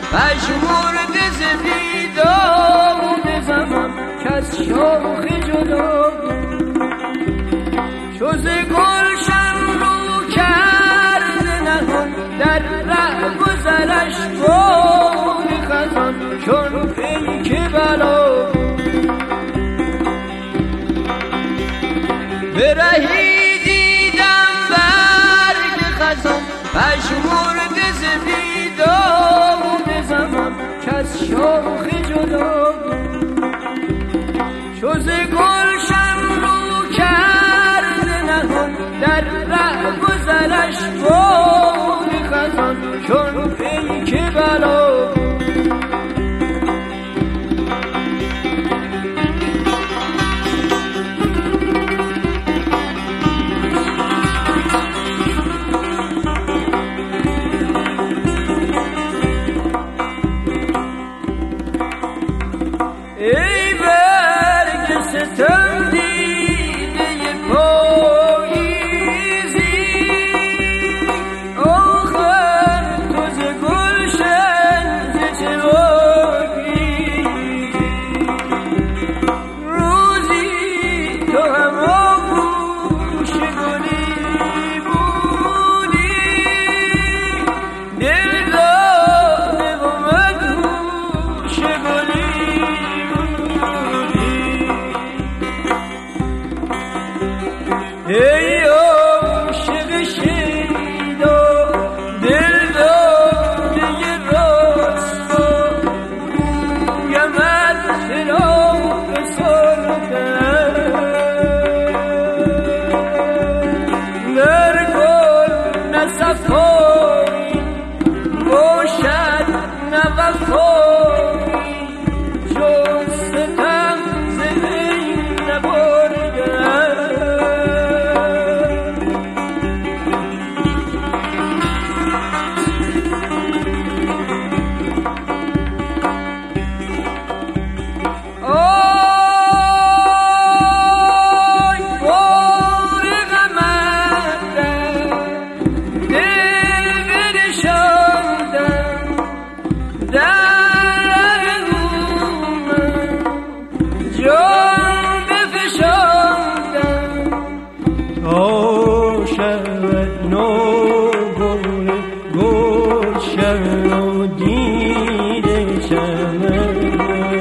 پژمرده ز بیداد زمان کز شاخ جدا چو ز گلشن رو کرده نهان در ره گذرش باد خزان چون پیک بلا به رهی دیدم برگ خزان پژمرده ز بیداد زمان کز شاخ جدا چو ز گلشن رو کرده نهان در ره گذرش باد خزان چون پیک بلا ای برگ ستم دیده پاییزی آخر تو ز گلشن ز چه واگیزی روزی تو هم آغوش گلی بودی دل داده و مدهوش گلی ای عاشق شیدا دل داده راستا گویمت فراق سردن در گل نه صفایی باشد نه وفایی جز ستم ز بین نبردن شود نوگل گلشن و دیده چمن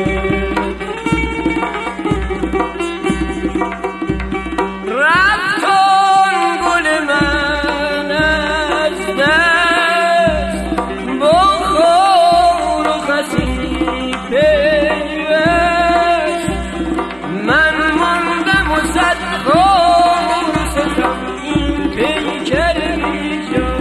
رفت آن گل من از دست با خار و خسی پیوست من ماندم و صد خار ستم این پیکر بیجا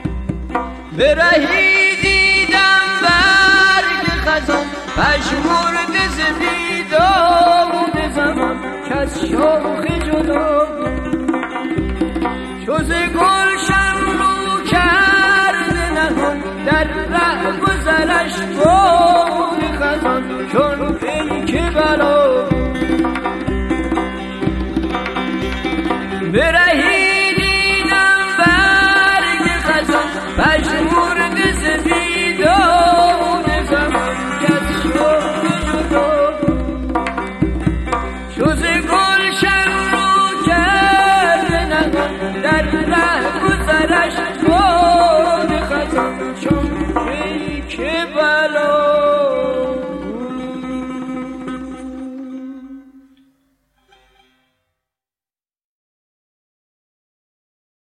به رهی دیدم برگ خزان پژمرده